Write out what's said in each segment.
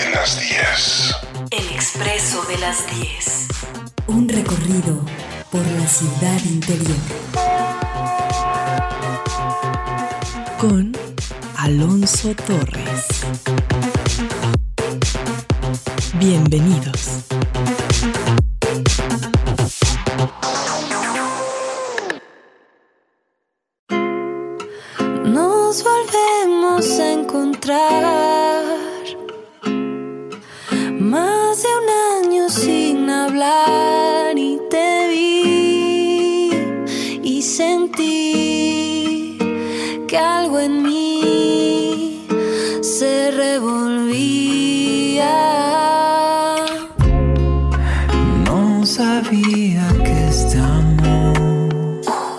de las 10. El Expreso de las 10. Un recorrido por la ciudad interior. Con Alonso Torres. Bienvenidos. Nos volvemos a encontrar. Más de un año sin hablar y te vi y sentí que algo en mí se revolvía. No sabía que este amor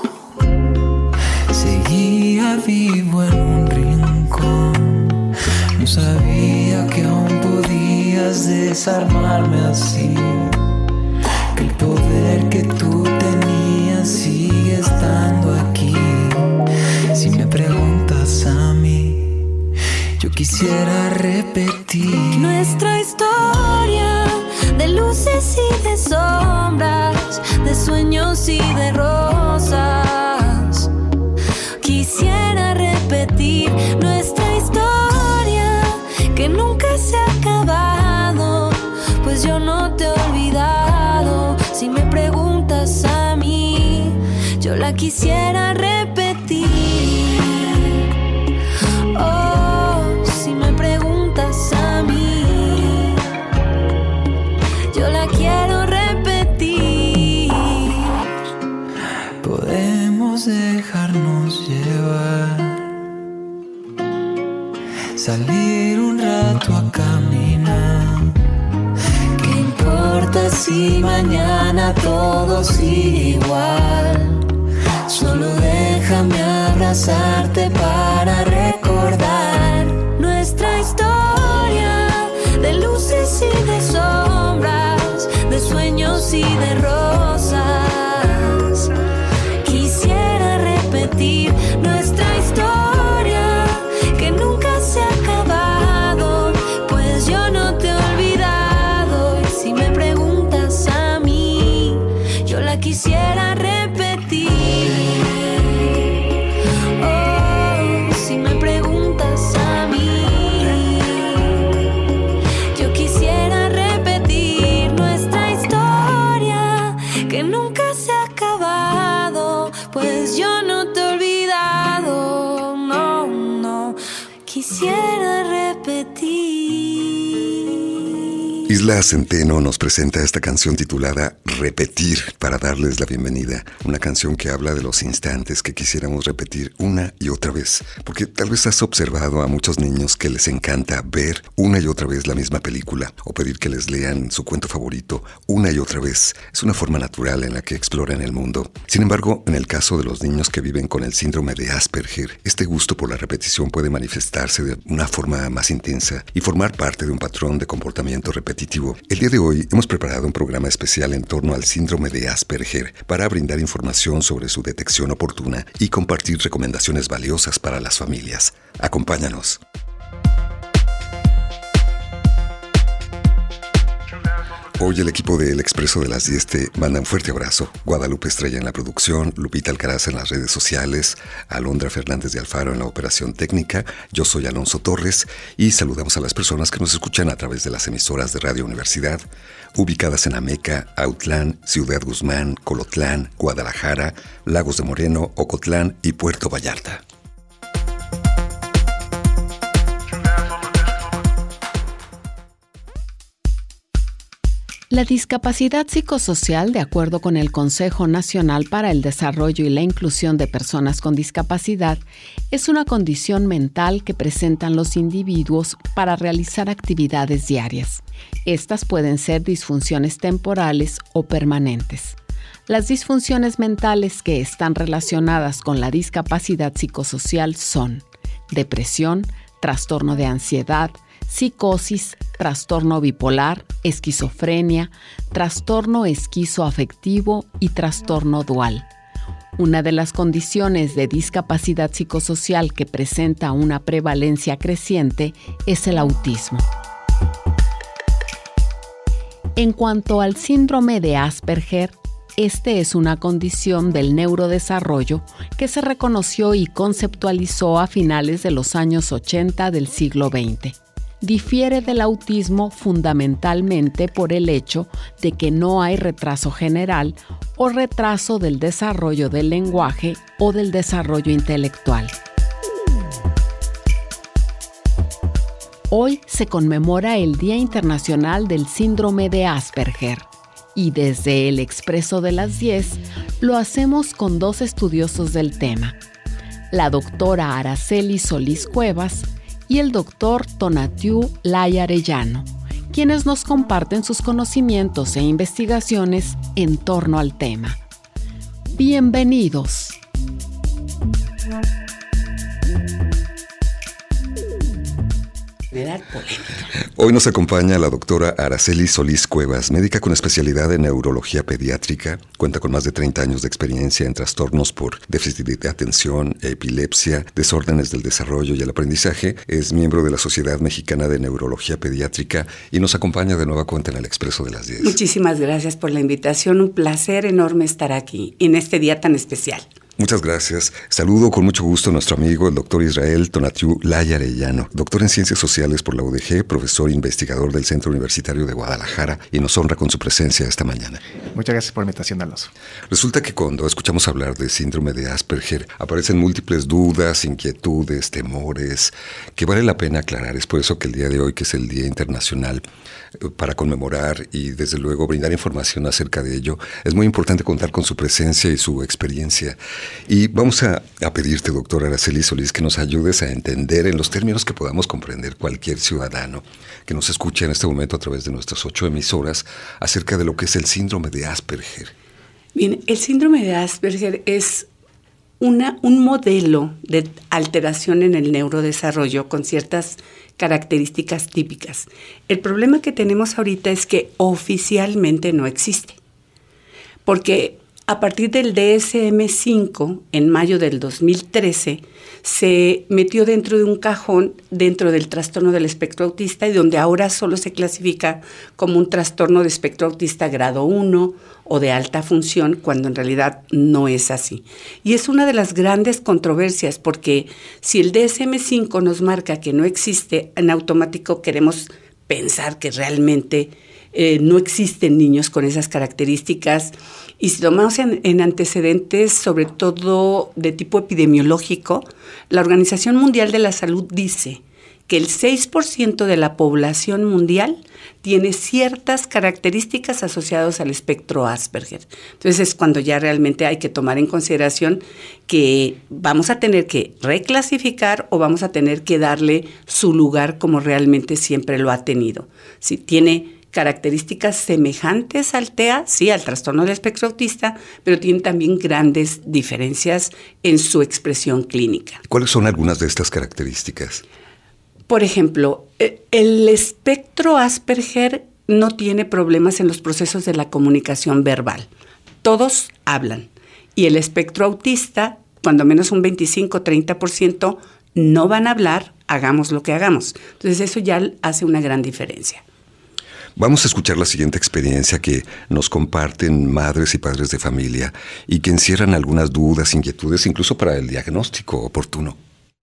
seguía vivo en un rincón. No sabía que aún podías desarmarme así, que el poder que tú tenías sigue estando aquí. Si me preguntas a mí, yo quisiera repetir nuestra historia de luces y de sombras, de sueños y de rosas. Quisiera repetir nuestra historia que nunca se ha acabado, pues yo no te he olvidado. Si me preguntas a mí, yo la quisiera repetir. Oh, si me preguntas a mí, yo la quiero repetir. Podemos dejarnos llevar, salir un rato a caminar. ¿Qué importa si mañana todo sigue igual? Solo déjame abrazarte para recordar nuestra historia de luces y de sombras, de sueños y de rosas. Quisiera repetir nuestra historia que nunca se ha acabado, pues yo no te he olvidado. Y si me preguntas a mí, yo la quisiera repetir. Oh, si me preguntas a mí, yo quisiera repetir nuestra historia que nunca se ha acabado, pues yo no te he olvidado. No, no, quisiera repetir. Isla Centeno nos presenta esta canción titulada Repetir, para darles la bienvenida. Una canción que habla de los instantes que quisiéramos repetir una y otra vez. Porque tal vez has observado a muchos niños que les encanta ver una y otra vez la misma película, o pedir que les lean su cuento favorito una y otra vez. Es una forma natural en la que exploran el mundo. Sin embargo, en el caso de los niños que viven con el síndrome de Asperger, este gusto por la repetición puede manifestarse de una forma más intensa y formar parte de un patrón de comportamiento repetitivo. El día de hoy hemos preparado un programa especial en torno al síndrome de Asperger para brindar información sobre su detección oportuna y compartir recomendaciones valiosas para las familias. Acompáñanos. Hoy el equipo de El Expreso de las 10 te manda un fuerte abrazo. Guadalupe Estrella en la producción, Lupita Alcaraz en las redes sociales, Alondra Fernández de Alfaro en la operación técnica. Yo soy Alonso Torres y saludamos a las personas que nos escuchan a través de las emisoras de Radio Universidad, ubicadas en Ameca, Autlán, Ciudad Guzmán, Colotlán, Guadalajara, Lagos de Moreno, Ocotlán y Puerto Vallarta. La discapacidad psicosocial, de acuerdo con el Consejo Nacional para el Desarrollo y la Inclusión de Personas con Discapacidad, es una condición mental que presentan los individuos para realizar actividades diarias. Estas pueden ser disfunciones temporales o permanentes. Las disfunciones mentales que están relacionadas con la discapacidad psicosocial son depresión, trastorno de ansiedad, psicosis, trastorno bipolar, esquizofrenia, trastorno esquizoafectivo y trastorno dual. Una de las condiciones de discapacidad psicosocial que presenta una prevalencia creciente es el autismo. En cuanto al síndrome de Asperger, este es una condición del neurodesarrollo que se reconoció y conceptualizó a finales de los años 80 del siglo XX. Difiere del autismo fundamentalmente por el hecho de que no hay retraso general o retraso del desarrollo del lenguaje o del desarrollo intelectual. Hoy se conmemora el Día Internacional del Síndrome de Asperger y desde el Expreso de las 10 lo hacemos con dos estudiosos del tema, la doctora Araceli Solís Cuevas y el doctor Tonatiuh Laya Arellano, quienes nos comparten sus conocimientos e investigaciones en torno al tema. Bienvenidos. Hoy nos acompaña la doctora Araceli Solís Cuevas, médica con especialidad en neurología pediátrica. Cuenta con más de 30 años de experiencia en trastornos por déficit de atención, epilepsia, desórdenes del desarrollo y el aprendizaje. Es miembro de la Sociedad Mexicana de Neurología Pediátrica y nos acompaña de nueva cuenta en el Expreso de las 10. Muchísimas gracias por la invitación. Un placer enorme estar aquí en este día tan especial. Muchas gracias. Saludo con mucho gusto a nuestro amigo, el doctor Israel Tonatiuh Laya Arellano, doctor en Ciencias Sociales por la UDG, profesor investigador del Centro Universitario de Guadalajara, y nos honra con su presencia esta mañana. Muchas gracias por la invitación, Alonso. Resulta que cuando escuchamos hablar de síndrome de Asperger, aparecen múltiples dudas, inquietudes, temores, que vale la pena aclarar. Es por eso que el día de hoy, que es el Día Internacional para conmemorar y desde luego brindar información acerca de ello, es muy importante contar con su presencia y su experiencia. Y vamos a pedirte, doctora Araceli Solís, que nos ayudes a entender en los términos que podamos comprender cualquier ciudadano que nos escuche en este momento a través de nuestras 8 emisoras acerca de lo que es el síndrome de Asperger. Bien, el síndrome de Asperger es un modelo de alteración en el neurodesarrollo con ciertas características típicas. El problema que tenemos ahorita es que oficialmente no existe, porque a partir del DSM-5, en mayo del 2013, se metió dentro de un cajón dentro del trastorno del espectro autista y donde ahora solo se clasifica como un trastorno de espectro autista grado 1 o de alta función, cuando en realidad no es así. Y es una de las grandes controversias, porque si el DSM-5 nos marca que no existe, en automático queremos pensar que realmente no existen niños con esas características. Y si tomamos en antecedentes, sobre todo de tipo epidemiológico, la Organización Mundial de la Salud dice que el 6% de la población mundial tiene ciertas características asociadas al espectro Asperger. Entonces es cuando ya realmente hay que tomar en consideración que vamos a tener que reclasificar o vamos a tener que darle su lugar como realmente siempre lo ha tenido. Si tiene características semejantes al TEA, sí, al trastorno del espectro autista, pero tiene también grandes diferencias en su expresión clínica. ¿Cuáles son algunas de estas características? Por ejemplo, el espectro Asperger no tiene problemas en los procesos de la comunicación verbal. Todos hablan. Y el espectro autista, cuando menos un 25-30%, no van a hablar, hagamos lo que hagamos. Entonces eso ya hace una gran diferencia. Vamos a escuchar la siguiente experiencia que nos comparten madres y padres de familia y que encierran algunas dudas, inquietudes, incluso para el diagnóstico oportuno.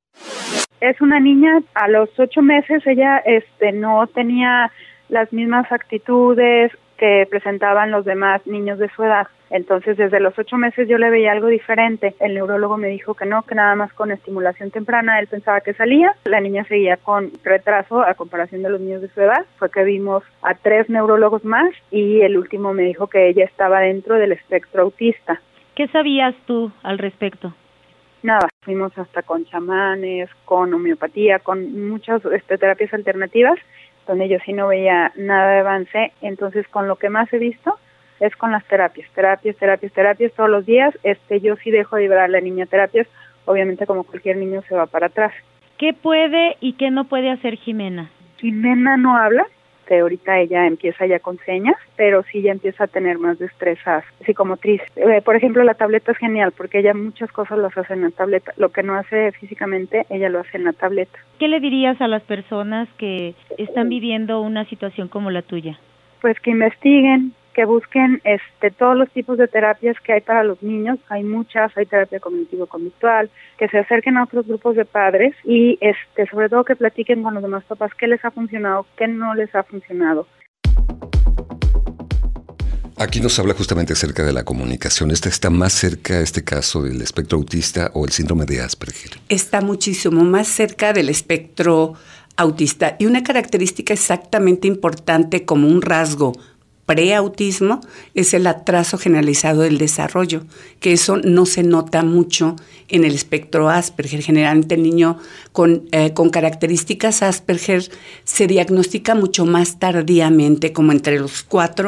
Es una niña, a los 8 meses ella no tenía las mismas actitudes que presentaban los demás niños de su edad. Entonces, desde los 8 meses yo le veía algo diferente. El neurólogo me dijo que no, que nada más con estimulación temprana él pensaba que salía. La niña seguía con retraso a comparación de los niños de su edad. Fue que vimos a 3 neurólogos más y el último me dijo que ella estaba dentro del espectro autista. ¿Qué sabías tú al respecto? Nada, fuimos hasta con chamanes, con homeopatía, con muchas terapias alternativas, donde yo sí no veía nada de avance. Entonces, con lo que más he visto es con las terapias todos los días. Yo sí dejo de llevar a la niña a terapias, obviamente como cualquier niño se va para atrás. ¿Qué puede y qué no puede hacer Jimena? Jimena no habla, ahorita ella empieza ya con señas, pero sí ya empieza a tener más destrezas psicomotrices. Por ejemplo, la tableta es genial porque ella muchas cosas las hace en la tableta. Lo que no hace físicamente, ella lo hace en la tableta. ¿Qué le dirías a las personas que están viviendo una situación como la tuya? pues que investiguen, que busquen todos los tipos de terapias que hay para los niños. Hay muchas, hay terapia cognitivo-conductual, que se acerquen a otros grupos de padres y sobre todo que platiquen con los demás papás qué les ha funcionado, qué no les ha funcionado. Aquí nos habla justamente acerca de la comunicación. ¿Está más cerca este caso del espectro autista o el síndrome de Asperger? Está muchísimo más cerca del espectro autista. Y una característica exactamente importante como un rasgo preautismo es el atraso generalizado del desarrollo, que eso no se nota mucho en el espectro Asperger. Generalmente el niño con características Asperger se diagnostica mucho más tardíamente, como entre los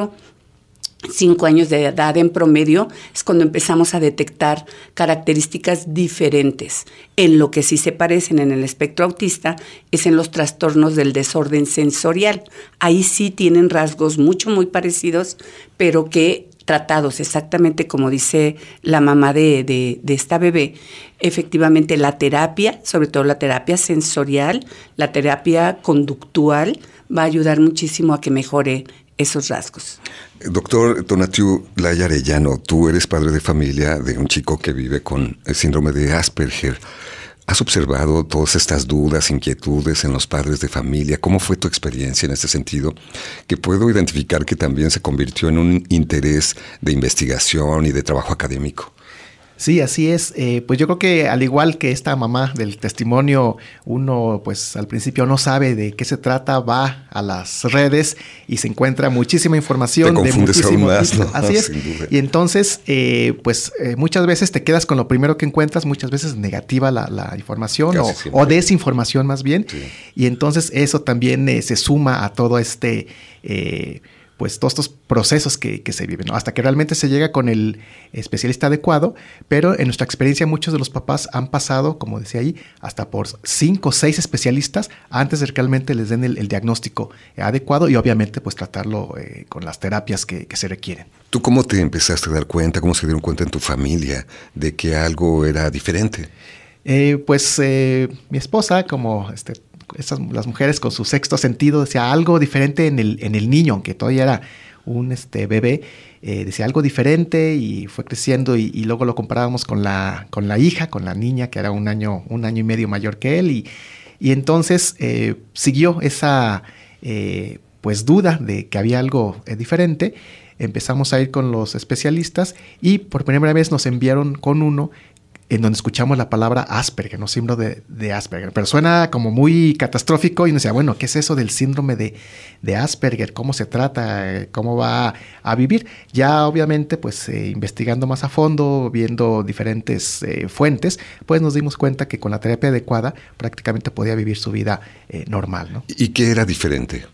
4-5 años de edad en promedio, es cuando empezamos a detectar características diferentes. En lo que sí se parecen en el espectro autista es en los trastornos del desorden sensorial. Ahí sí tienen rasgos muy parecidos, pero que tratados exactamente como dice la mamá de esta bebé, efectivamente la terapia, sobre todo la terapia sensorial, la terapia conductual, va a ayudar muchísimo a que mejore esos rasgos. Doctor Tonatiuh Laya Arellano, tú eres padre de familia de un chico que vive con el síndrome de Asperger. ¿Has observado todas estas dudas, inquietudes en los padres de familia? ¿Cómo fue tu experiencia en este sentido? Que puedo identificar que también se convirtió en un interés de investigación y de trabajo académico. Sí, así es. Pues yo creo que al igual que esta mamá del testimonio, uno pues al principio no sabe de qué se trata, va a las redes y se encuentra muchísima información. Te confundes aún más, ¿no? Así es. Sin duda. Y entonces, muchas veces te quedas con lo primero que encuentras, muchas veces negativa la información o desinformación más bien. Sí. Y entonces eso también se suma a todo pues todos estos procesos que se viven, ¿no? Hasta que realmente se llega con el especialista adecuado, pero en nuestra experiencia muchos de los papás han pasado, como decía ahí, hasta por 5 o 6 especialistas antes de que realmente les den el diagnóstico adecuado y obviamente pues tratarlo con las terapias que se requieren. ¿Tú cómo te empezaste a dar cuenta, cómo se dieron cuenta en tu familia de que algo era diferente? Mi esposa, como las mujeres con su sexto sentido, decía algo diferente en el niño, aunque todavía era un bebé, decía algo diferente y fue creciendo y luego lo comparábamos con la hija, con la niña que era un año y medio mayor que él y entonces siguió esa pues duda de que había algo diferente. Empezamos a ir con los especialistas y por primera vez nos enviaron con uno en donde escuchamos la palabra Asperger, ¿no? Síndrome de Asperger. Pero suena como muy catastrófico y uno decía, bueno, ¿qué es eso del síndrome de Asperger? ¿Cómo se trata? ¿Cómo va a vivir? Ya obviamente, pues investigando más a fondo, viendo diferentes fuentes, pues nos dimos cuenta que con la terapia adecuada prácticamente podía vivir su vida normal, ¿no? ¿Y qué era diferente?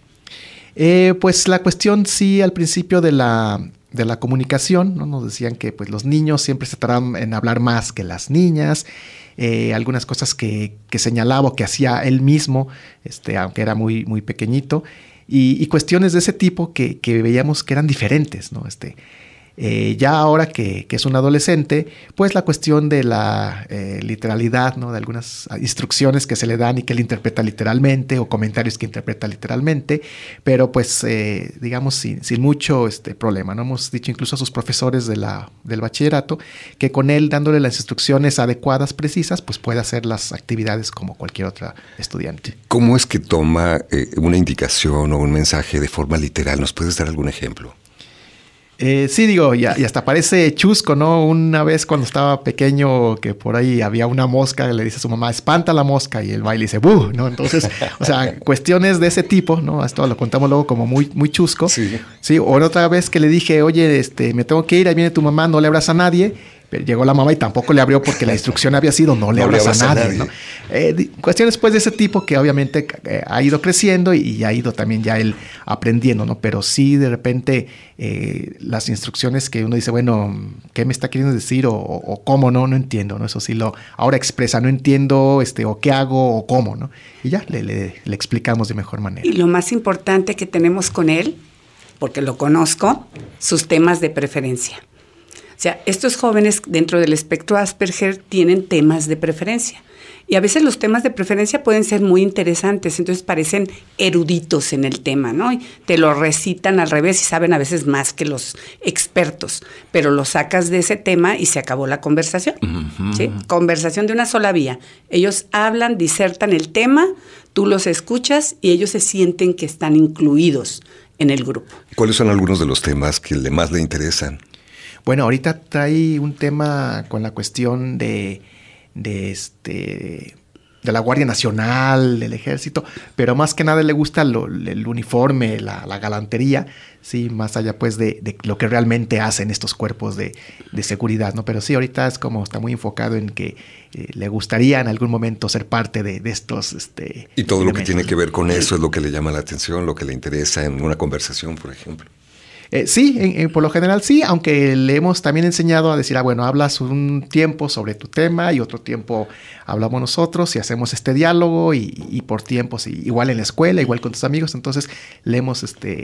Pues la cuestión sí al principio de la comunicación, ¿no? Nos decían que pues los niños siempre se tardaban en hablar más que las niñas, algunas cosas que señalaba o que hacía él mismo, aunque era muy, muy pequeñito, y cuestiones de ese tipo que veíamos que eran diferentes, ¿no? Ya ahora que es un adolescente, pues la cuestión de la literalidad, ¿no? De algunas instrucciones que se le dan y que él interpreta literalmente o comentarios que interpreta literalmente, pero pues digamos sin mucho problema, ¿no? Hemos dicho incluso a sus profesores del bachillerato que con él dándole las instrucciones adecuadas, precisas, pues puede hacer las actividades como cualquier otra estudiante. ¿Cómo es que toma una indicación o un mensaje de forma literal? ¿Nos puedes dar algún ejemplo? Sí, digo, y hasta parece chusco, ¿no? Una vez cuando estaba pequeño, que por ahí había una mosca, le dice a su mamá, espanta la mosca, y el baile dice, ¡buh! ¿No? Entonces, o sea, cuestiones de ese tipo, ¿no? Esto lo contamos luego como muy, muy chusco. Sí. Sí, o otra vez que le dije, oye, me tengo que ir, ahí viene tu mamá, no le abras a nadie. Pero llegó la mamá y tampoco le abrió porque la instrucción había sido no le abras a nadie. ¿No? Cuestiones pues de ese tipo que obviamente ha ido creciendo y ha ido también ya él aprendiendo, ¿no? Pero sí de repente las instrucciones que uno dice, bueno, ¿qué me está queriendo decir? O cómo, no entiendo, ¿no? Eso sí ahora expresa, no entiendo, o qué hago o cómo, ¿no? Y ya le explicamos de mejor manera. Y lo más importante que tenemos con él, porque lo conozco, sus temas de preferencia. O sea, estos jóvenes dentro del espectro Asperger tienen temas de preferencia. Y a veces los temas de preferencia pueden ser muy interesantes, entonces parecen eruditos en el tema, ¿no? Y te lo recitan al revés y saben a veces más que los expertos, pero lo sacas de ese tema y se acabó la conversación, ¿sí? Conversación de una sola vía. Ellos hablan, disertan el tema, tú los escuchas y ellos se sienten que están incluidos en el grupo. ¿Cuáles son algunos de los temas que más le interesan? Bueno, ahorita trae un tema con la cuestión de la Guardia Nacional, del Ejército, pero más que nada le gusta el uniforme, la galantería, sí, más allá pues de lo que realmente hacen estos cuerpos de seguridad, ¿no? Pero sí, ahorita es como está muy enfocado en que le gustaría en algún momento ser parte de estos... y todo lo que tiene que ver con eso es lo que le llama la atención, lo que le interesa en una conversación, por ejemplo. Sí, por lo general sí, aunque le hemos también enseñado a decir, bueno, hablas un tiempo sobre tu tema y otro tiempo hablamos nosotros y hacemos este diálogo y por tiempos, igual en la escuela, igual con tus amigos, entonces le hemos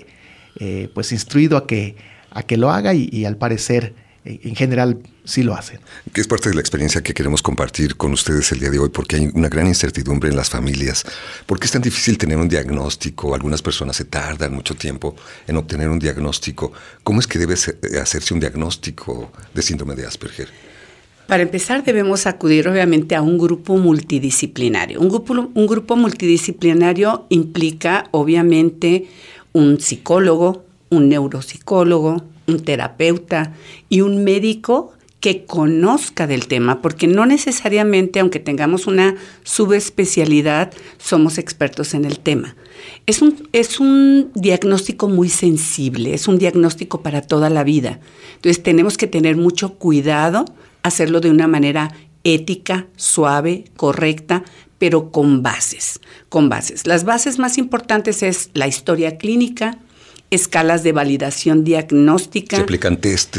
pues instruido a que lo haga y al parecer en general sí lo hacen. Que es parte de la experiencia que queremos compartir con ustedes el día de hoy, porque hay una gran incertidumbre en las familias. ¿Por qué es tan difícil tener un diagnóstico? Algunas personas se tardan mucho tiempo en obtener un diagnóstico. ¿Cómo es que debe hacerse un diagnóstico de síndrome de Asperger? Para empezar, debemos acudir obviamente a un grupo multidisciplinario. Un grupo multidisciplinario implica obviamente un psicólogo, un neuropsicólogo, un terapeuta y un médico que conozca del tema, porque no necesariamente, aunque tengamos una subespecialidad, somos expertos en el tema. Es un diagnóstico muy sensible, es un diagnóstico para toda la vida. Entonces tenemos que tener mucho cuidado, hacerlo de una manera ética, suave, correcta, pero con bases. Las bases más importantes es la historia clínica, escalas de validación diagnóstica. Se aplican test,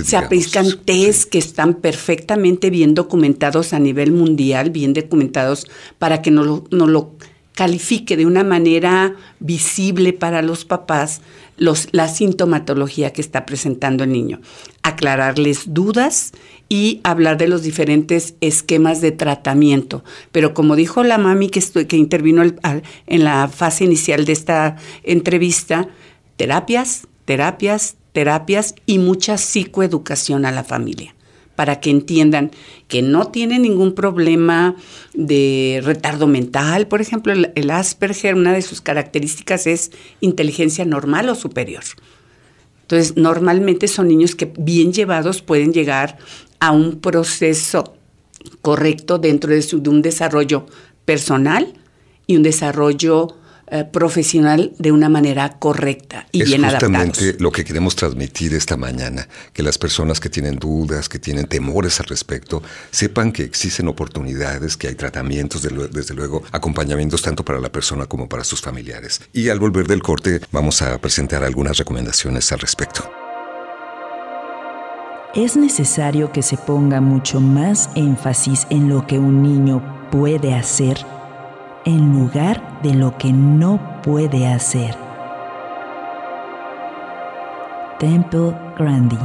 que están perfectamente bien documentados a nivel mundial, bien documentados para que no lo califique de una manera visible para los papás la sintomatología que está presentando el niño. Aclararles dudas y hablar de los diferentes esquemas de tratamiento. Pero como dijo la mami que intervino en la fase inicial de esta entrevista, terapias y mucha psicoeducación a la familia para que entiendan que no tienen ningún problema de retardo mental. Por ejemplo, el Asperger, una de sus características es inteligencia normal o superior. Entonces, normalmente son niños que bien llevados pueden llegar a un proceso correcto dentro de un desarrollo personal y un desarrollo profesional de una manera correcta y bien adaptados. Es justamente lo que queremos transmitir esta mañana, que las personas que tienen dudas, que tienen temores al respecto, sepan que existen oportunidades, que hay tratamientos, desde luego, acompañamientos tanto para la persona como para sus familiares. Y al volver del corte vamos a presentar algunas recomendaciones al respecto. Es necesario que se ponga mucho más énfasis en lo que un niño puede hacer en lugar de lo que no puede hacer. Temple Grandin.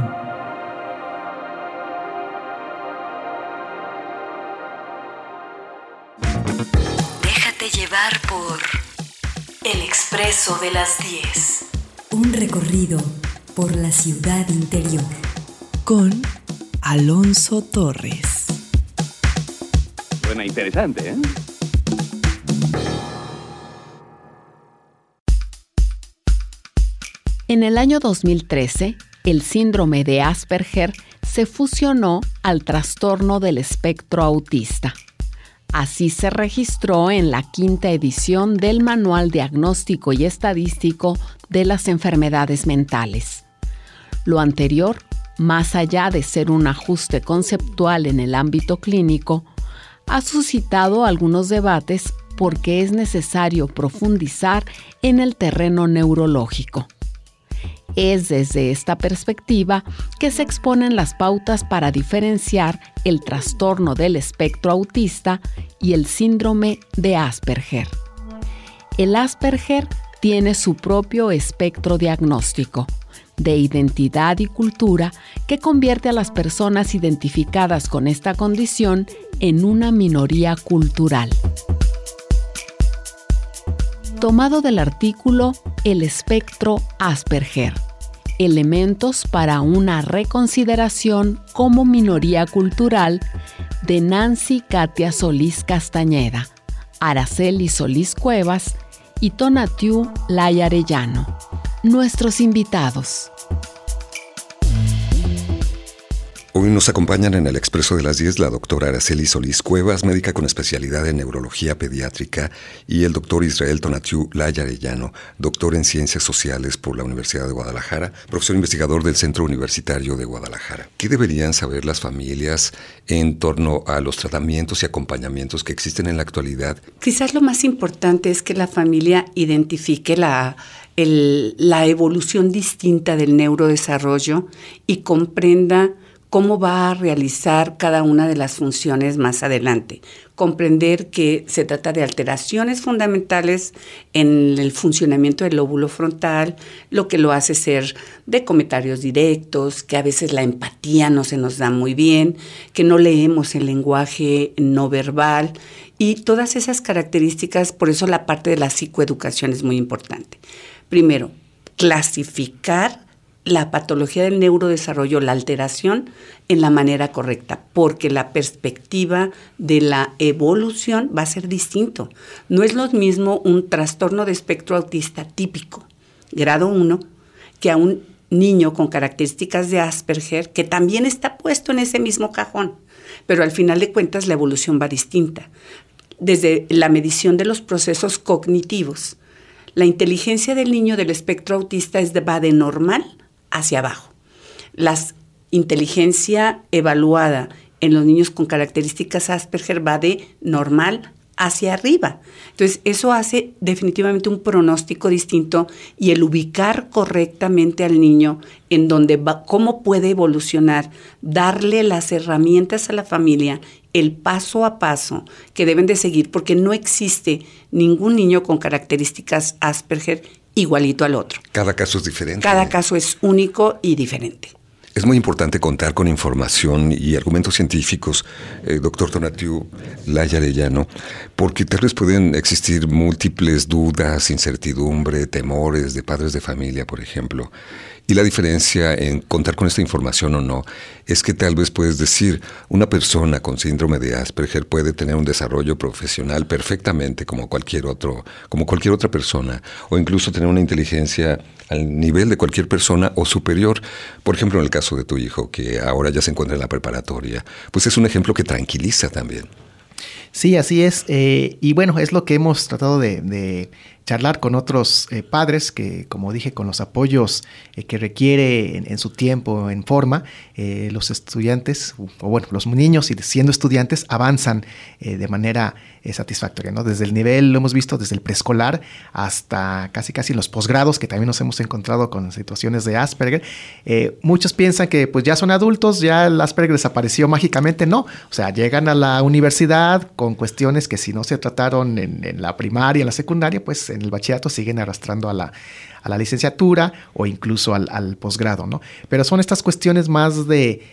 Déjate llevar por El Expreso de las 10. Un recorrido por la ciudad interior. Con Alonso Torres. Suena interesante, ¿eh? En el año 2013, el síndrome de Asperger se fusionó al trastorno del espectro autista. Así se registró en la 5ª edición del Manual Diagnóstico y Estadístico de las Enfermedades Mentales. Lo anterior, más allá de ser un ajuste conceptual en el ámbito clínico, ha suscitado algunos debates porque es necesario profundizar en el terreno neurológico. Es desde esta perspectiva que se exponen las pautas para diferenciar el trastorno del espectro autista y el síndrome de Asperger. El Asperger tiene su propio espectro diagnóstico, de identidad y cultura que convierte a las personas identificadas con esta condición en una minoría cultural. Tomado del artículo El espectro Asperger, elementos para una reconsideración como minoría cultural, de Nancy Katia Solís Castañeda, Araceli Solís Cuevas y Tonatiuh Laya Arellano. Nuestros invitados. Hoy nos acompañan en el Expreso de las 10 la doctora Araceli Solís Cuevas, médica con especialidad en neurología pediátrica, y el doctor Israel Tonatiuh Laya Arellano, doctor en Ciencias Sociales por la Universidad de Guadalajara, profesor investigador del Centro Universitario de Guadalajara. ¿Qué deberían saber las familias en torno a los tratamientos y acompañamientos que existen en la actualidad? Quizás lo más importante es que la familia identifique la evolución distinta del neurodesarrollo y comprenda cómo va a realizar cada una de las funciones más adelante. Comprender que se trata de alteraciones fundamentales en el funcionamiento del lóbulo frontal, lo que lo hace ser de comentarios directos, que a veces la empatía no se nos da muy bien, que no leemos el lenguaje no verbal y todas esas características. Por eso la parte de la psicoeducación es muy importante. Primero, clasificar la patología del neurodesarrollo, la alteración, en la manera correcta, porque la perspectiva de la evolución va a ser distinto. No es lo mismo un trastorno de espectro autista típico, grado 1, que a un niño con características de Asperger, que también está puesto en ese mismo cajón, pero al final de cuentas la evolución va distinta. Desde la medición de los procesos cognitivos, la inteligencia del niño del espectro autista va de normal hacia abajo. La inteligencia evaluada en los niños con características Asperger va de normal hacia arriba. Entonces, eso hace definitivamente un pronóstico distinto y el ubicar correctamente al niño en donde va, cómo puede evolucionar, darle las herramientas a la familia, el paso a paso que deben de seguir, porque no existe ningún niño con características Asperger igualito al otro. Cada caso es diferente. Cada caso es único y diferente. Es muy importante contar con información y argumentos científicos, doctor Tonatiuh Laya Arellano, porque tal vez pueden existir múltiples dudas, incertidumbre, temores de padres de familia, por ejemplo. Y la diferencia en contar con esta información o no es que tal vez puedes decir, una persona con síndrome de Asperger puede tener un desarrollo profesional perfectamente como cualquier otra persona, o incluso tener una inteligencia al nivel de cualquier persona o superior. Por ejemplo, en el caso de tu hijo, que ahora ya se encuentra en la preparatoria, pues es un ejemplo que tranquiliza también. Sí, así es. Y bueno, es lo que hemos tratado de charlar con otros padres que, como dije, con los apoyos que requiere en su tiempo, en forma, los estudiantes, o bueno, los niños, y siendo estudiantes, avanzan de manera satisfactoria, ¿no? Desde el nivel, lo hemos visto, desde el preescolar hasta casi los posgrados, que también nos hemos encontrado con situaciones de Asperger. Muchos piensan que pues ya son adultos, ya el Asperger desapareció mágicamente. No, o sea, llegan a la universidad con cuestiones que si no se trataron en la primaria, en la secundaria, pues en el bachillerato siguen arrastrando a la licenciatura o incluso al posgrado, ¿no? Pero son estas cuestiones más de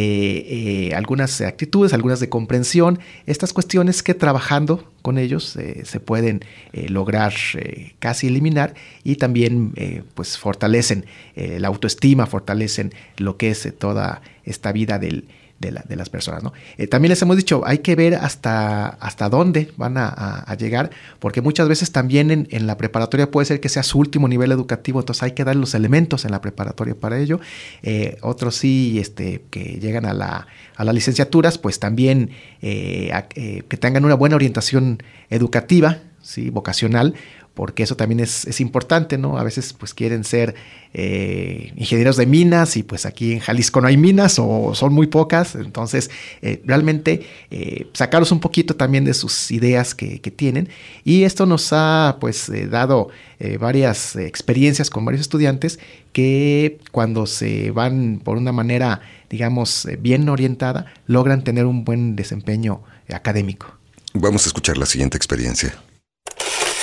algunas actitudes, algunas de comprensión, estas cuestiones que trabajando con ellos se pueden lograr casi eliminar, y también pues fortalecen la autoestima, fortalecen lo que es toda esta vida de las personas, ¿no? También les hemos dicho, hay que ver hasta dónde van a llegar, porque muchas veces también en la preparatoria puede ser que sea su último nivel educativo, entonces hay que dar los elementos en la preparatoria para ello. Otros sí, que llegan a las licenciaturas, pues también que tengan una buena orientación educativa, ¿sí? Vocacional, porque eso también es importante, ¿no? A veces pues quieren ser ingenieros de minas y pues aquí en Jalisco no hay minas o son muy pocas, entonces realmente sacarlos un poquito también de sus ideas que tienen, y esto nos ha pues dado varias experiencias con varios estudiantes que cuando se van por una manera, digamos, bien orientada, logran tener un buen desempeño académico. Vamos a escuchar la siguiente experiencia.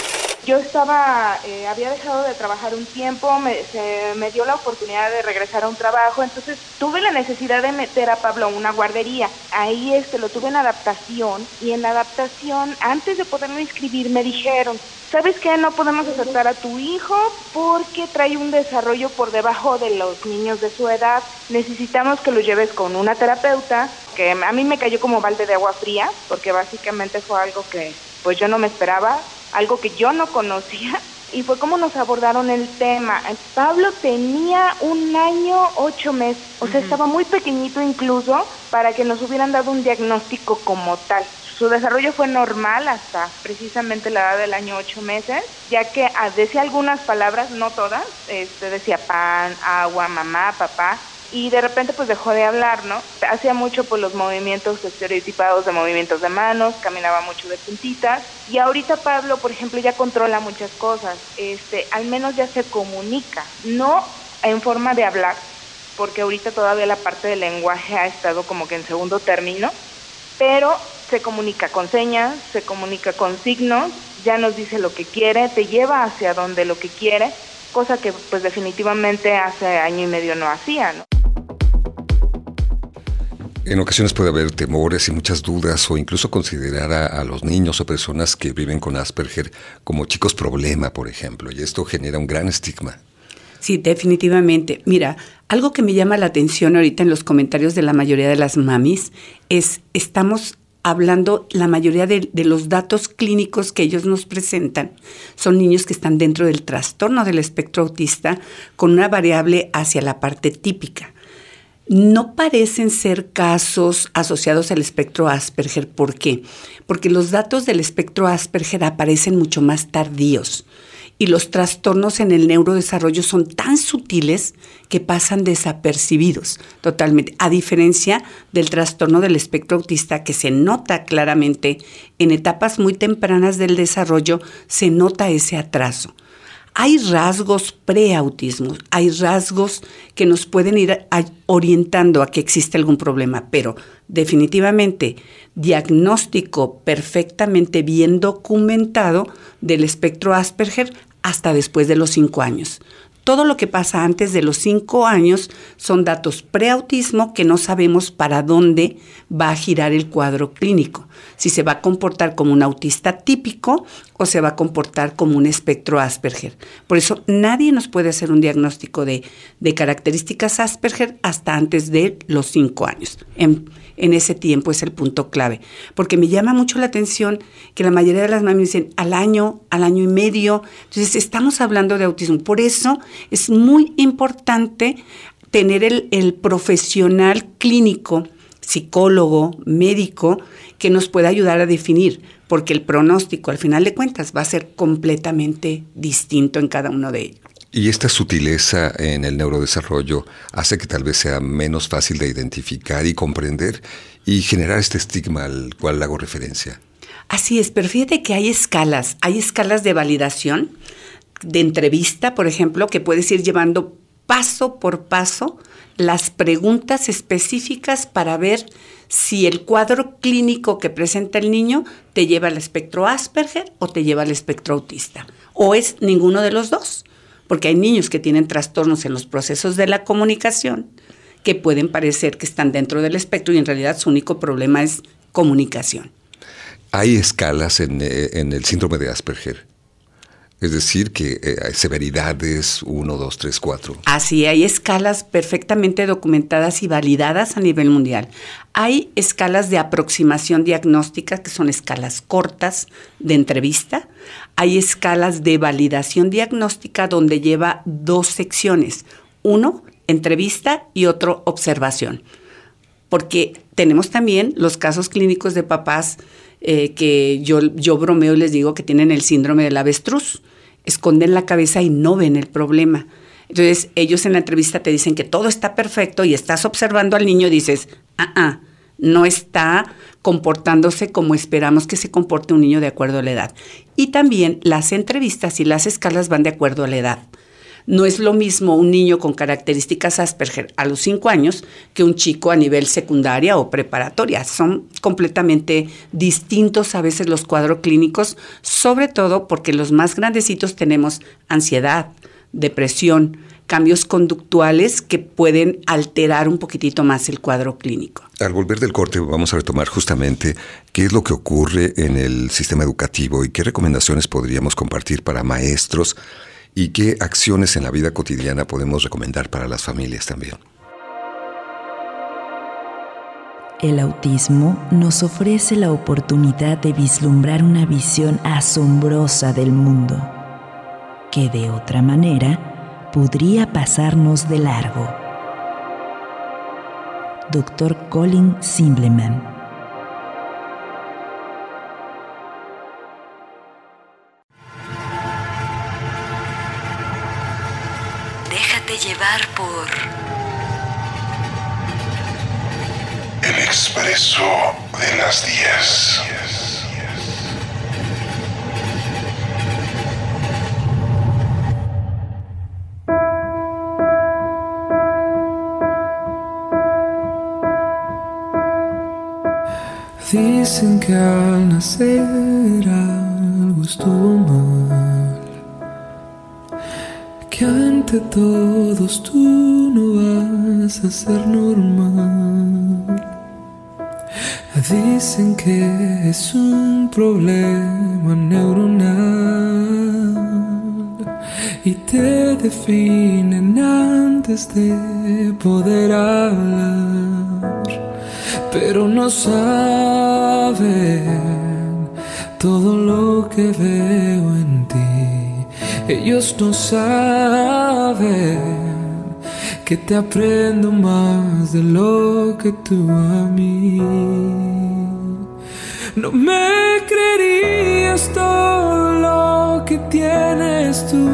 Yo había dejado de trabajar un tiempo, se me dio la oportunidad de regresar a un trabajo, entonces tuve la necesidad de meter a Pablo a una guardería. Ahí lo tuve en adaptación, y en la adaptación, antes de poderme inscribir, me dijeron, ¿sabes qué? No podemos aceptar a tu hijo porque trae un desarrollo por debajo de los niños de su edad. Necesitamos que lo lleves con una terapeuta, que a mí me cayó como balde de agua fría, porque básicamente fue algo que pues yo no me esperaba, algo que yo no conocía, y fue como nos abordaron el tema. Pablo tenía 1 año 8 meses, o sea, estaba muy pequeñito incluso para que nos hubieran dado un diagnóstico como tal. Su desarrollo fue normal hasta precisamente la edad del año 8 meses, ya que decía algunas palabras, no todas, decía pan, agua, mamá, papá, y de repente pues dejó de hablar, ¿no? Hacía mucho por los movimientos estereotipados de movimientos de manos, caminaba mucho de puntitas, y ahorita Pablo, por ejemplo, ya controla muchas cosas, al menos ya se comunica, no en forma de hablar, porque ahorita todavía la parte del lenguaje ha estado como que en segundo término, pero se comunica con señas, se comunica con signos, ya nos dice lo que quiere, te lleva hacia donde lo que quiere, cosa que pues definitivamente hace 1 año y medio no hacía, ¿no? En ocasiones puede haber temores y muchas dudas, o incluso considerar a los niños o personas que viven con Asperger como chicos problema, por ejemplo, y esto genera un gran estigma. Sí, definitivamente. Mira, algo que me llama la atención ahorita en los comentarios de la mayoría de las mamis estamos hablando, la mayoría de los datos clínicos que ellos nos presentan son niños que están dentro del trastorno del espectro autista con una variable hacia la parte típica. No parecen ser casos asociados al espectro Asperger. ¿Por qué? Porque los datos del espectro Asperger aparecen mucho más tardíos, y los trastornos en el neurodesarrollo son tan sutiles que pasan desapercibidos totalmente, a diferencia del trastorno del espectro autista, que se nota claramente en etapas muy tempranas del desarrollo, se nota ese atraso. Hay rasgos preautismo, hay rasgos que nos pueden ir orientando a que existe algún problema, pero definitivamente diagnóstico perfectamente bien documentado del espectro Asperger hasta después de los 5 años. Todo lo que pasa antes de los 5 años son datos preautismo que no sabemos para dónde va a girar el cuadro clínico. Si se va a comportar como un autista típico o se va a comportar como un espectro Asperger. Por eso nadie nos puede hacer un diagnóstico de características Asperger hasta antes de los 5 años. En ese tiempo es el punto clave, porque me llama mucho la atención que la mayoría de las mamis dicen al año y medio. Entonces estamos hablando de autismo. Por eso es muy importante tener el profesional clínico, psicólogo, médico, que nos pueda ayudar a definir, porque el pronóstico al final de cuentas va a ser completamente distinto en cada uno de ellos. Y esta sutileza en el neurodesarrollo hace que tal vez sea menos fácil de identificar y comprender y generar este estigma al cual hago referencia. Así es, pero fíjate que hay escalas de validación, de entrevista, por ejemplo, que puedes ir llevando paso por paso las preguntas específicas para ver si el cuadro clínico que presenta el niño te lleva al espectro Asperger o te lleva al espectro autista, o es ninguno de los dos. Porque hay niños que tienen trastornos en los procesos de la comunicación que pueden parecer que están dentro del espectro y en realidad su único problema es comunicación. ¿Hay escalas en el síndrome de Asperger? Es decir, que hay severidades 1, 2, 3, 4. Así, hay escalas perfectamente documentadas y validadas a nivel mundial. Hay escalas de aproximación diagnóstica, que son escalas cortas de entrevista. Hay escalas de validación diagnóstica donde lleva 2 secciones. 1, entrevista, y otro, observación. Porque tenemos también los casos clínicos de papás que yo bromeo y les digo que tienen el síndrome del avestruz. Esconden la cabeza y no ven el problema. Entonces, ellos en la entrevista te dicen que todo está perfecto y estás observando al niño y dices, no está comportándose como esperamos que se comporte un niño de acuerdo a la edad. Y también las entrevistas y las escalas van de acuerdo a la edad. No es lo mismo un niño con características Asperger a los 5 años que un chico a nivel secundaria o preparatoria. Son completamente distintos a veces los cuadros clínicos, sobre todo porque los más grandecitos tenemos ansiedad, depresión, cambios conductuales que pueden alterar un poquitito más el cuadro clínico. Al volver del corte vamos a retomar justamente qué es lo que ocurre en el sistema educativo y qué recomendaciones podríamos compartir para maestros y qué acciones en la vida cotidiana podemos recomendar para las familias también. El autismo nos ofrece la oportunidad de vislumbrar una visión asombrosa del mundo, que de otra manera podría pasarnos de largo. Dr. Colin Zimbleman. Déjate llevar por El Expreso de las 10. Dicen que al nacer algo estuvo mal, que ante todos tú no vas a ser normal. Dicen que es un problema neuronal y te definen antes de poder hablar, pero no saben todo lo que veo en ti. Ellos no saben que te aprendo más de lo que tú a mí. No me creerías todo lo que tienes tú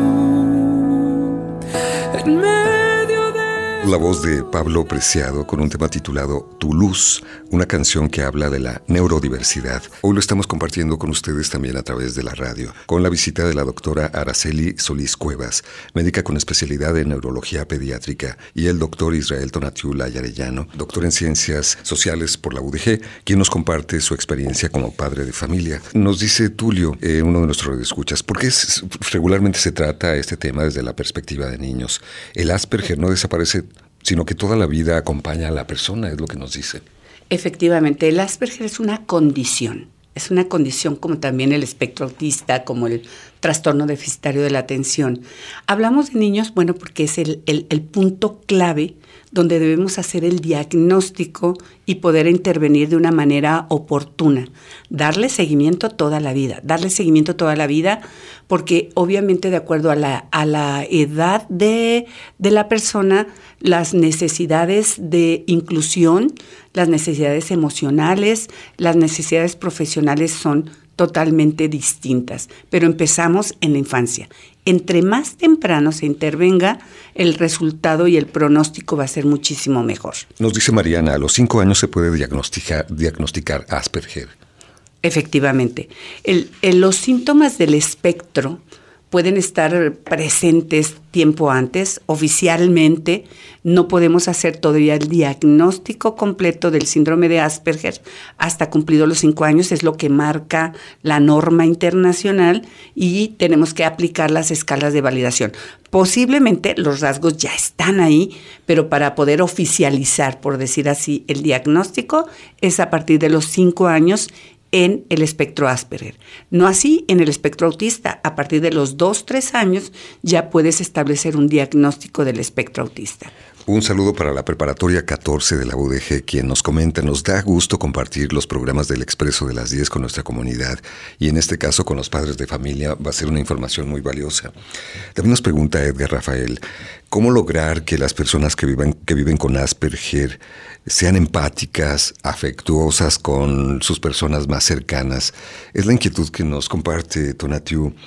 en medio de... La voz de Pablo Preciado con un tema titulado Tu Luz, una canción que habla de la neurodiversidad. Hoy lo estamos compartiendo con ustedes también a través de la radio, con la visita de la doctora Araceli Solís Cuevas, médica con especialidad en neurología pediátrica, y el doctor Israel Tonatiuh Laya Arellano, doctor en ciencias sociales por la UDG, quien nos comparte su experiencia como padre de familia. Nos dice Tulio, uno de nuestros radioescuchas, ¿por qué regularmente se trata este tema desde la perspectiva de niños? El Asperger no desaparece, sino que toda la vida acompaña a la persona, es lo que nos dice. Efectivamente, el Asperger es una condición como también el espectro autista, como el trastorno deficitario de la atención. Hablamos de niños, bueno, porque es el punto clave donde debemos hacer el diagnóstico y poder intervenir de una manera oportuna. Darle seguimiento toda la vida, porque obviamente de acuerdo a la edad de la persona, las necesidades de inclusión, las necesidades emocionales, las necesidades profesionales son totalmente distintas, pero empezamos en la infancia. Entre más temprano se intervenga, el resultado y el pronóstico va a ser muchísimo mejor. Nos dice Mariana, a los 5 años se puede diagnosticar Asperger. Efectivamente. Los síntomas del espectro pueden estar presentes tiempo antes. Oficialmente no podemos hacer todavía el diagnóstico completo del síndrome de Asperger hasta cumplidos los 5 años, es lo que marca la norma internacional, y tenemos que aplicar las escalas de validación. Posiblemente los rasgos ya están ahí, pero para poder oficializar, por decir así, el diagnóstico es a partir de los 5 años en el espectro Asperger. No así en el espectro autista. A partir de los 2-3 años ya puedes establecer un diagnóstico del espectro autista. Un saludo para la preparatoria 14 de la UDG, quien nos comenta, nos da gusto compartir los programas del Expreso de las 10 con nuestra comunidad, y en este caso con los padres de familia va a ser una información muy valiosa. También nos pregunta Edgar Rafael, ¿cómo lograr que las personas que viven con Asperger sean empáticas, afectuosas con sus personas más cercanas? Es la inquietud que nos comparte Tonatiuh.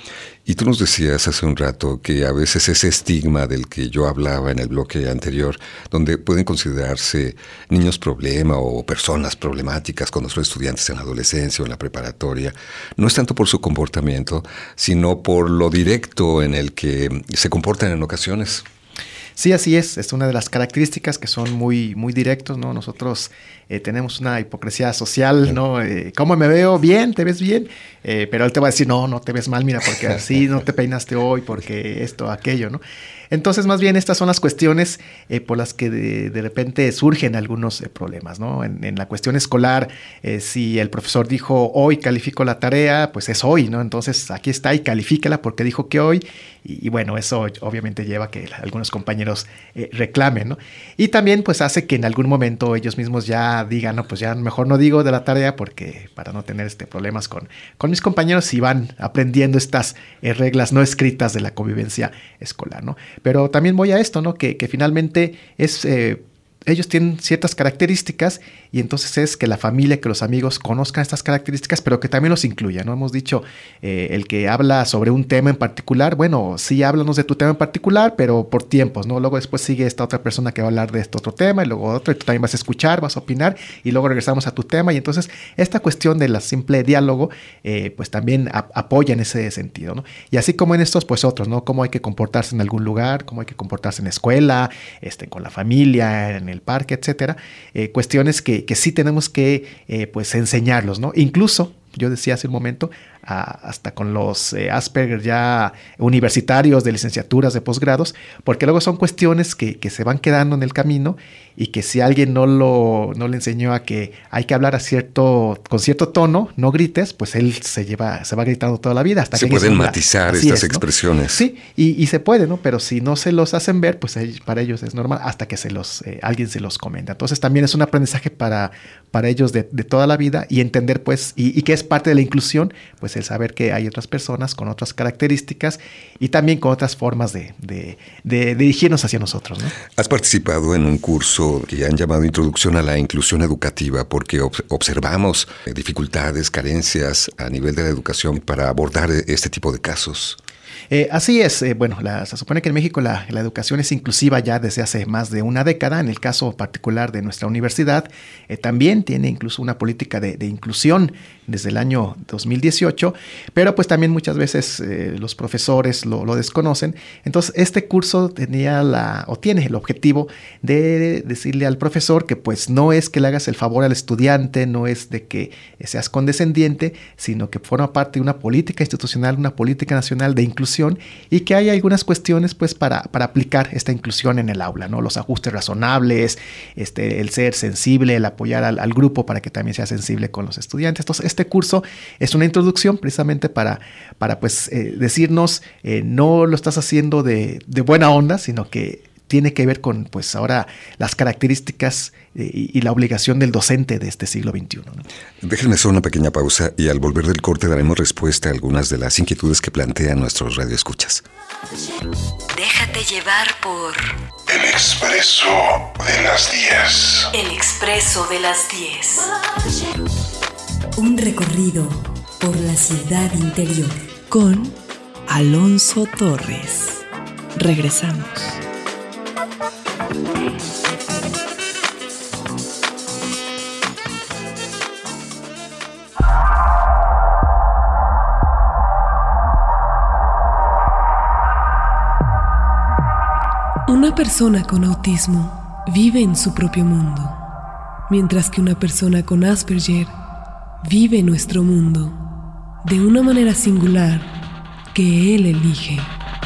Y tú nos decías hace un rato que a veces ese estigma del que yo hablaba en el bloque anterior, donde pueden considerarse niños problema o personas problemáticas cuando son estudiantes en la adolescencia o en la preparatoria, no es tanto por su comportamiento, sino por lo directo en el que se comportan en ocasiones. Sí, así es una de las características que son muy, muy directos, ¿no? Nosotros tenemos una hipocresía social, ¿no? ¿Cómo me veo? Bien, ¿te ves bien? Pero él te va a decir, no te ves mal, mira, porque así no te peinaste hoy, porque esto, aquello, ¿no? Entonces, más bien, estas son las cuestiones por las que de repente surgen algunos problemas, ¿no? En la cuestión escolar, si el profesor dijo, hoy califico la tarea, pues es hoy, ¿no? Entonces, aquí está y califícala porque dijo que hoy, y bueno, eso obviamente lleva a que algunos compañeros reclamen, ¿no? Y también, pues, hace que en algún momento ellos mismos ya digan, no, pues ya mejor no digo de la tarea porque para no tener problemas con mis compañeros y van aprendiendo estas reglas no escritas de la convivencia escolar, ¿no? Pero también voy a esto, ¿no? Que finalmente es ellos tienen ciertas características y entonces es que la familia, que los amigos conozcan estas características, pero que también los incluyan, ¿no? Hemos dicho, el que habla sobre un tema en particular, bueno, sí, háblanos de tu tema en particular, pero por tiempos, ¿no? Luego después sigue esta otra persona que va a hablar de este otro tema y luego otro, y tú también vas a escuchar, vas a opinar y luego regresamos a tu tema. Y entonces esta cuestión de la simple diálogo, pues también apoya en ese sentido, ¿no? Y así como en estos, pues otros, ¿no? Cómo hay que comportarse en algún lugar, cómo hay que comportarse en la escuela, con la familia, en el parque, etcétera. Cuestiones que sí tenemos que pues enseñarlos, ¿no? Incluso, yo decía hace un momento, hasta con los Asperger ya universitarios, de licenciaturas, de posgrados, porque luego son cuestiones que se van quedando en el camino y que si alguien no le enseñó a que hay que hablar con cierto tono, no grites, pues él se va gritando toda la vida. Hasta se que pueden matizar estas expresiones. Sí, y se puede, ¿no? Pero si no se los hacen ver, pues para ellos es normal hasta que alguien se los comenta. Entonces también es un aprendizaje para ellos de toda la vida y entender, pues, y que es parte de la inclusión, pues el saber que hay otras personas con otras características y también con otras formas de dirigirnos hacia nosotros, ¿no? Has participado en un curso que han llamado Introducción a la Inclusión Educativa porque observamos dificultades, carencias a nivel de la educación para abordar este tipo de casos. Así es. Bueno, se supone que en México la educación es inclusiva ya desde hace más de una década. En el caso particular de nuestra universidad, también tiene incluso una política de inclusión desde el año 2018, pero pues también muchas veces los profesores lo desconocen. Entonces, este curso tiene el objetivo de decirle al profesor que pues no es que le hagas el favor al estudiante, no es de que seas condescendiente, sino que forma parte de una política institucional, una política nacional de inclusión y que hay algunas cuestiones pues para aplicar esta inclusión en el aula, ¿no? Los ajustes razonables, el ser sensible, el apoyar al grupo para que también sea sensible con los estudiantes. Entonces, este curso es una introducción precisamente para pues decirnos, no lo estás haciendo de buena onda, sino que tiene que ver con, pues ahora, las características y la obligación del docente de este siglo XXI, ¿no? Déjenme hacer una pequeña pausa y al volver del corte daremos respuesta a algunas de las inquietudes que plantean nuestros radioescuchas. Déjate llevar por El Expreso de las 10. El Expreso de las 10. Un recorrido por la ciudad interior. Con Alonso Torres. Regresamos. Una persona con autismo vive en su propio mundo, mientras que una persona con Asperger vive nuestro mundo de una manera singular que él elige.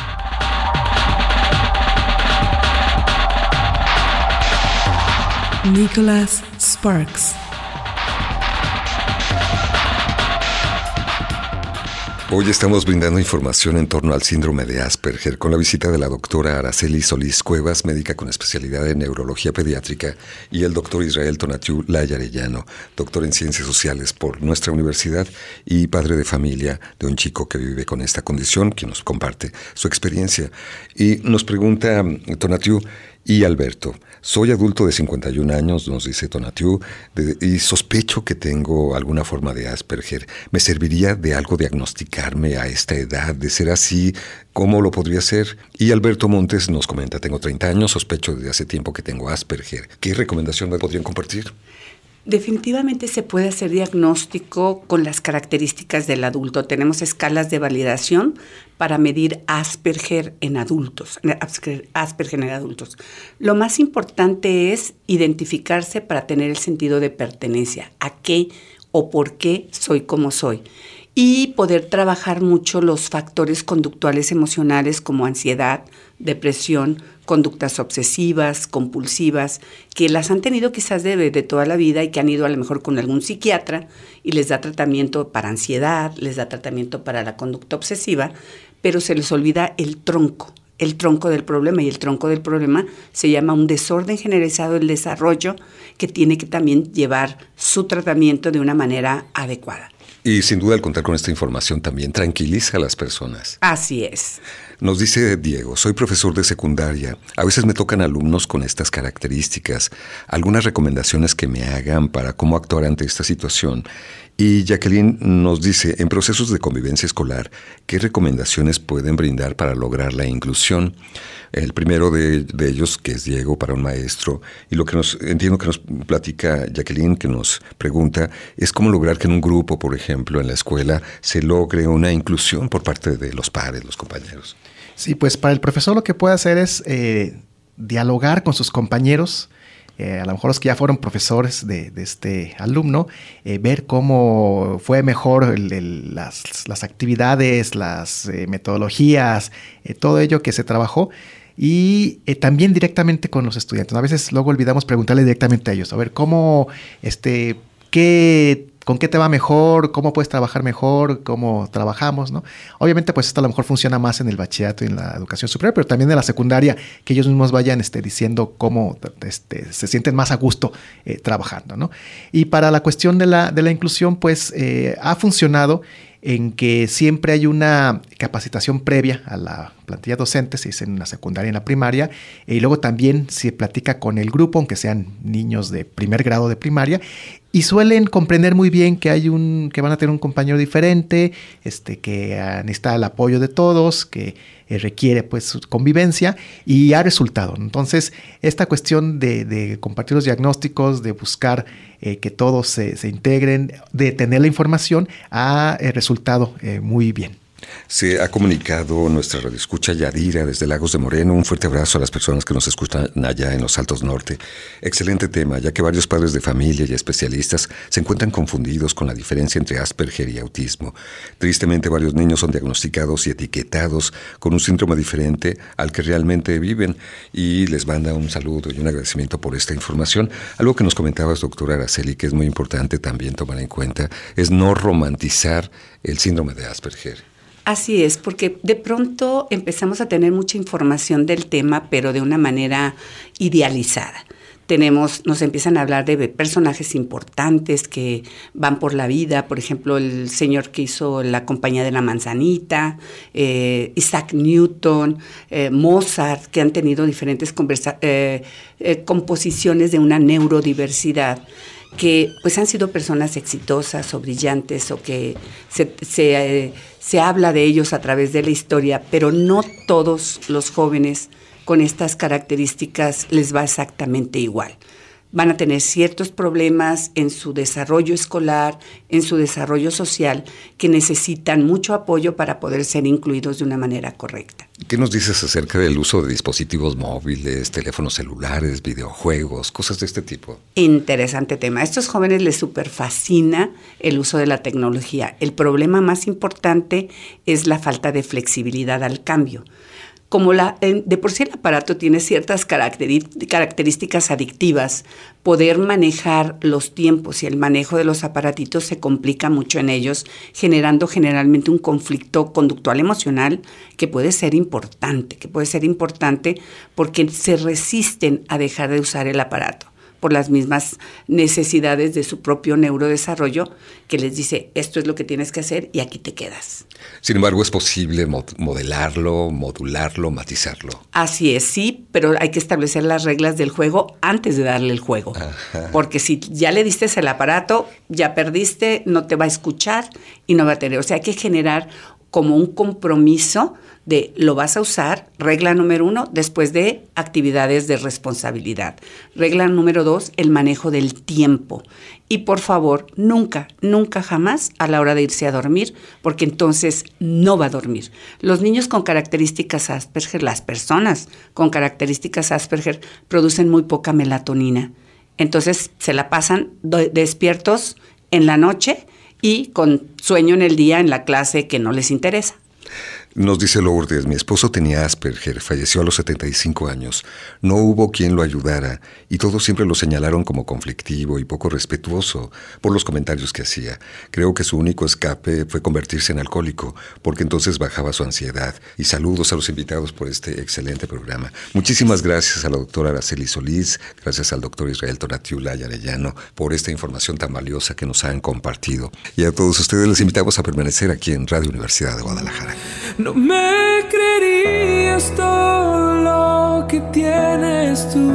Nicholas Sparks. Hoy estamos brindando información en torno al síndrome de Asperger con la visita de la doctora Araceli Solís Cuevas, médica con especialidad en neurología pediátrica, y el doctor Israel Tonatiuh Laya Arellano, doctor en ciencias sociales por nuestra universidad y padre de familia de un chico que vive con esta condición, que nos comparte su experiencia. Y nos pregunta Tonatiuh, Y Alberto, soy adulto de 51 años, nos dice Tonatiu, y sospecho que tengo alguna forma de Asperger. ¿Me serviría de algo diagnosticarme a esta edad? De ser así, ¿cómo lo podría hacer? Y Alberto Montes nos comenta, tengo 30 años, sospecho desde hace tiempo que tengo Asperger. ¿Qué recomendación me podrían compartir? Definitivamente se puede hacer diagnóstico con las características del adulto. Tenemos escalas de validación para medir Asperger en adultos. Asperger en adultos. Lo más importante es identificarse para tener el sentido de pertenencia. ¿A qué o por qué soy como soy? Y poder trabajar mucho los factores conductuales emocionales como ansiedad, depresión, conductas obsesivas, compulsivas, que las han tenido quizás de toda la vida y que han ido a lo mejor con algún psiquiatra y les da tratamiento para ansiedad, les da tratamiento para la conducta obsesiva, pero se les olvida el tronco del problema, y el tronco del problema se llama un desorden generalizado del desarrollo que tiene que también llevar su tratamiento de una manera adecuada. Y sin duda, al contar con esta información también tranquiliza a las personas. Así es. Nos dice Diego, soy profesor de secundaria. A veces me tocan alumnos con estas características. ¿Algunas recomendaciones que me hagan para cómo actuar ante esta situación? Y Jacqueline nos dice, en procesos de convivencia escolar, ¿qué recomendaciones pueden brindar para lograr la inclusión? El primero de ellos, que es Diego, para un maestro, y lo que entiendo que nos platica Jacqueline, que nos pregunta, es cómo lograr que en un grupo, por ejemplo, en la escuela, se logre una inclusión por parte de los pares, los compañeros. Sí, pues para el profesor lo que puede hacer es dialogar con sus compañeros, a lo mejor los que ya fueron profesores de este alumno, ver cómo fue mejor las actividades, las metodologías, todo ello que se trabajó, y también directamente con los estudiantes. A veces luego olvidamos preguntarle directamente a ellos, a ver cómo, ¿con qué te va mejor? ¿Cómo puedes trabajar mejor? ¿Cómo trabajamos? ¿No? Obviamente, pues esto a lo mejor funciona más en el bachillerato y en la educación superior, pero también en la secundaria, que ellos mismos vayan diciendo cómo se sienten más a gusto trabajando, ¿no? Y para la cuestión de la inclusión, pues ha funcionado en que siempre hay una capacitación previa a la plantilla docente, se dice en la secundaria y en la primaria, y luego también se platica con el grupo, aunque sean niños de primer grado de primaria, y suelen comprender muy bien que que van a tener un compañero diferente, que necesita el apoyo de todos, que requiere pues su convivencia, y ha resultado. Entonces, esta cuestión de compartir los diagnósticos, de buscar que todos se integren, de tener la información, ha resultado muy bien. Se ha comunicado nuestra radioescucha Yadira desde Lagos de Moreno. Un fuerte abrazo a las personas que nos escuchan allá en los Altos Norte. Excelente tema, ya que varios padres de familia y especialistas se encuentran confundidos con la diferencia entre Asperger y autismo. Tristemente, varios niños son diagnosticados y etiquetados con un síndrome diferente al que realmente viven, y les manda un saludo y un agradecimiento por esta información. Algo que nos comentabas, doctora Araceli, que es muy importante también tomar en cuenta, es no romantizar el síndrome de Asperger. Así es, porque de pronto empezamos a tener mucha información del tema, pero de una manera idealizada. Nos empiezan a hablar de personajes importantes que van por la vida, por ejemplo, el señor que hizo La Compañía de la Manzanita, Isaac Newton, Mozart, que han tenido diferentes composiciones de una neurodiversidad, que pues han sido personas exitosas o brillantes, o que se habla de ellos a través de la historia, pero no todos los jóvenes con estas características les va exactamente igual. Van a tener ciertos problemas en su desarrollo escolar, en su desarrollo social, que necesitan mucho apoyo para poder ser incluidos de una manera correcta. ¿Qué nos dices acerca del uso de dispositivos móviles, teléfonos celulares, videojuegos, cosas de este tipo? Interesante tema. A estos jóvenes les súper fascina el uso de la tecnología. El problema más importante es la falta de flexibilidad al cambio. Como de por sí el aparato tiene ciertas características adictivas, poder manejar los tiempos y el manejo de los aparatitos se complica mucho en ellos, generando generalmente un conflicto conductual emocional que puede ser importante porque se resisten a dejar de usar el aparato. por las mismas necesidades de su propio neurodesarrollo, que les dice, esto es lo que tienes que hacer y aquí te quedas. Sin embargo, es posible modelarlo, modularlo, matizarlo. Así es, sí, pero hay que establecer las reglas del juego antes de darle el juego. Ajá. Porque si ya le diste el aparato, ya perdiste, no te va a escuchar y no va a tener. O sea, hay que generar como un compromiso de lo vas a usar, regla número 1, después de actividades de responsabilidad. Regla número 2, el manejo del tiempo. Y por favor, nunca, nunca jamás a la hora de irse a dormir, porque entonces no va a dormir. Los niños con características Asperger, las personas con características Asperger, producen muy poca melatonina. Entonces se la pasan despiertos en la noche y con sueño en el día en la clase que no les interesa. Nos dice Lourdes, mi esposo tenía Asperger, falleció a los 75 años. No hubo quien lo ayudara y todos siempre lo señalaron como conflictivo y poco respetuoso por los comentarios que hacía. Creo que su único escape fue convertirse en alcohólico, porque entonces bajaba su ansiedad. Y saludos a los invitados por este excelente programa. Muchísimas gracias a la doctora Araceli Solís, gracias al doctor Israel Tonatiuh y Arellano por esta información tan valiosa que nos han compartido. Y a todos ustedes les invitamos a permanecer aquí en Radio Universidad de Guadalajara. No me creerías todo lo que tienes tú.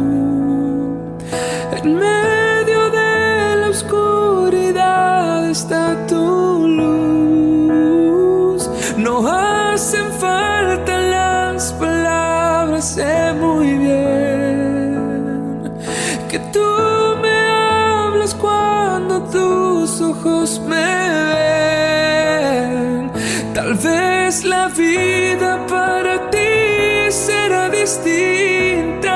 En medio de la oscuridad está tu luz. No hacen falta las palabras, sé muy bien que tú me hablas cuando tus ojos me ven. Tal vez la vida para ti será distinta,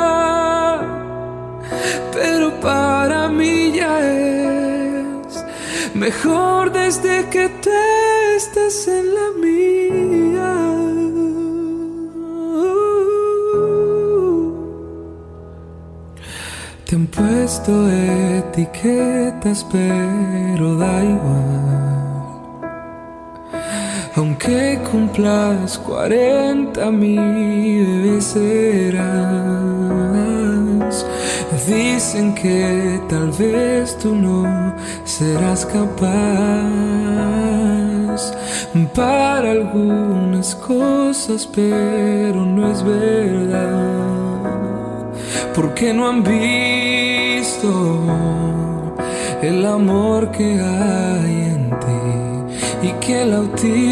pero para mí ya es mejor desde que tú estás en la mía. Te han puesto etiquetas, pero da igual. Aunque cumplas 40, mi bebé serás. Dicen que tal vez tú no serás capaz para algunas cosas, pero no es verdad, porque no han visto el amor que hay en ti. Y que el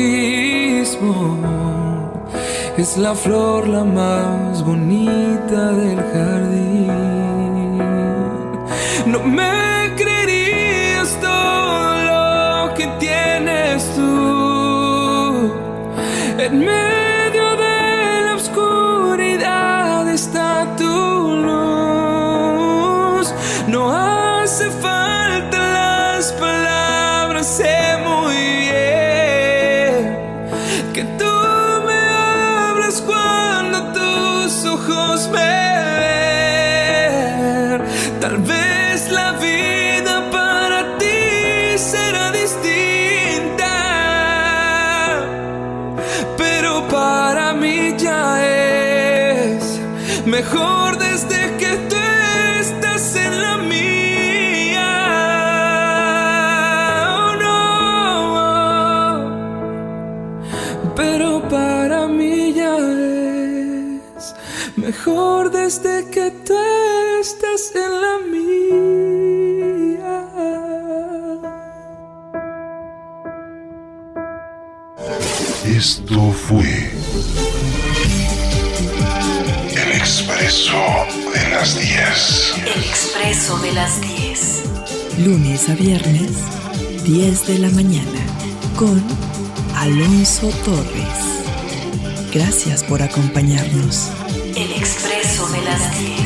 autismo es la flor la más bonita del jardín. No me creerías todo lo que tienes tú. En medio de la oscuridad está tu luz. No hace falta las palabras, sé muy bien que tú me hablas cuando tus ojos me ven. Tal vez la vida para ti será distinta, pero para mí ya es mejor desde que tú estás en la mía. Pero para mí ya es mejor desde que tú estás en la mía. Esto fue El Expreso de las 10. El Expreso de las 10. Lunes a viernes, 10 de la mañana, con Alonso Torres. Gracias por acompañarnos. El Expreso de las 10.